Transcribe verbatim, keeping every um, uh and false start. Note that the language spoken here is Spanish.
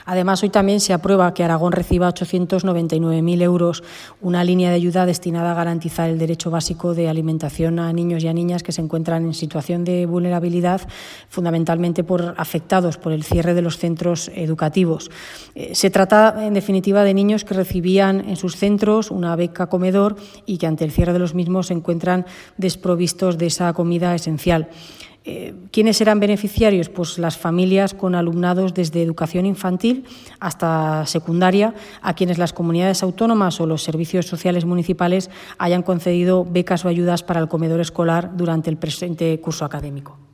Además, hoy también se aprueba que Aragón reciba ochocientos noventa y nueve mil euros, una línea de ayuda destinada a garantizar el derecho básico de alimentación a niños y a niñas que se encuentran en situación de vulnerabilidad, fundamentalmente por afectados por el cierre de los centros educativos. Eh, se trata, en definitiva, de niños que recibían en sus centros una beca comedor y que ante el cierre de los mismos se encuentran desprovistos de esa comida esencial. Eh, ¿Quiénes eran beneficiarios? Pues las familias con alumnados desde educación infantil hasta secundaria, a quienes las comunidades autónomas o los servicios sociales municipales hayan concedido becas o ayudas para el comedor escolar durante el presente curso académico.